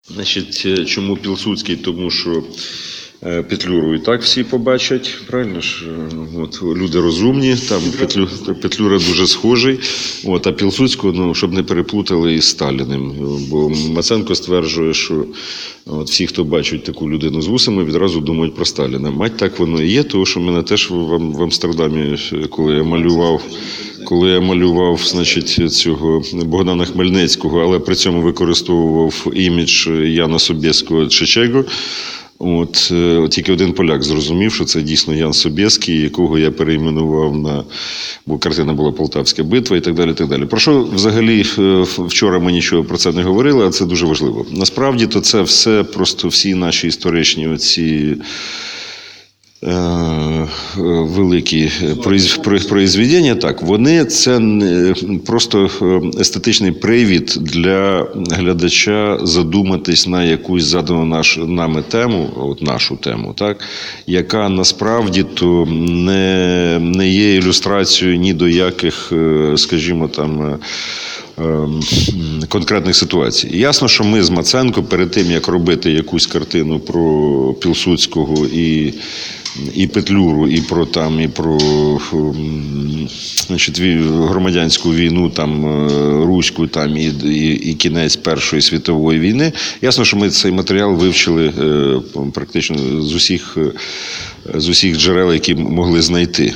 Значить, чому Пілсудський? Тому що Петлюру і так всі побачать, правильно ж? От, люди розумні, там Петлюра дуже схожий, от, а Пілсудського, щоб не переплутали із Сталіним. Бо Маценко стверджує, що от, всі, хто бачать таку людину з вусами, відразу думають про Сталіна. Мать, так воно і є, тому що мене теж в Амстердамі, коли я малював, значить, цього Богдана Хмельницького, але при цьому використовував імідж Яна Собєського Чечего, От тільки один поляк зрозумів, що це дійсно Ян Собєський, якого я перейменував бо картина була «Полтавська битва» і так далі, і так далі. Про що взагалі вчора ми нічого про це не говорили, а це дуже важливо. Насправді, то це все, просто всі наші історичні оці великі произведення, так, вони це просто естетичний привід для глядача задуматись на якусь задану нами тему, от нашу тему, так, яка насправді то не є ілюстрацією ні до яких, скажімо, там, конкретних ситуацій. Ясно, що ми з Маценко перед тим, як робити якусь картину про Пілсудського і Петлюру, і про значить, громадянську війну, там, руську, там, і кінець Першої світової війни. Ясно, що ми цей матеріал вивчили практично з усіх джерел, які могли знайти.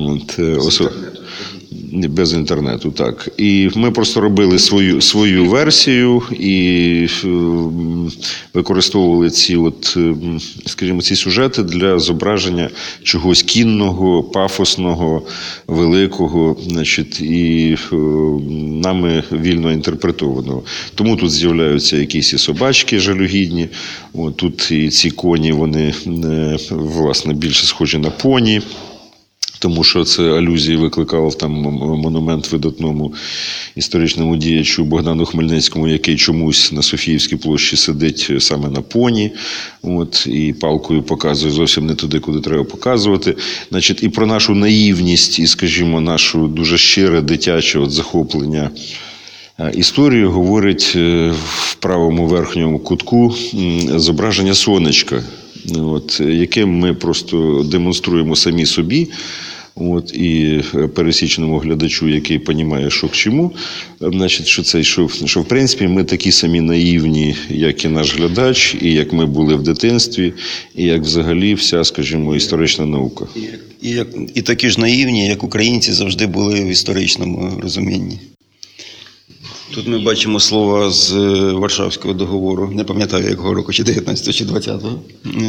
Без інтернету, так. І ми просто робили свою версію і використовували ці сюжети для зображення чогось кінного, пафосного, великого, значить, і нами вільно інтерпретованого. Тому тут з'являються якісь і собачки жалюгідні, тут і ці коні, вони, власне, більше схожі на поні. Тому що це алюзії викликав там монумент видатному історичному діячу Богдану Хмельницькому, який чомусь на Софіївській площі сидить саме на поні, і палкою показує зовсім не туди, куди треба показувати. Значить, і про нашу наївність, і, скажімо, нашу дуже щире дитяче захоплення історією говорить в правому верхньому кутку зображення сонечка, яким ми просто демонструємо самі собі, і пересічному глядачу, який розуміє, що к чому, значить, що в принципі ми такі самі наївні, як і наш глядач, і як ми були в дитинстві, і як взагалі вся, скажімо, історична наука. І такі ж наївні, як українці завжди були в історичному розумінні. Тут ми бачимо слова з Варшавського договору, не пам'ятаю, якого року, чи 19-го, чи 20-го,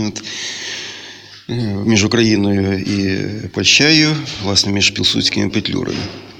між Україною і Польщею, власне, між Пілсудським і Петлюрою,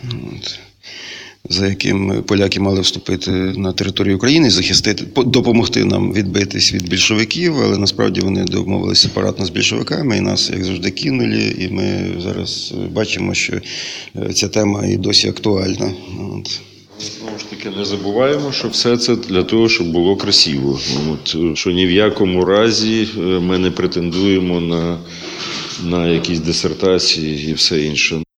за яким поляки мали вступити на територію України і захистити, допомогти нам відбитись від більшовиків, але насправді вони домовилися сепаратно з більшовиками і нас, як завжди, кинули, і ми зараз бачимо, що ця тема і досі актуальна. Знову ж таки, не забуваємо, що все це для того, щоб було красиво. Що ні в якому разі ми не претендуємо на якісь дисертації і все інше.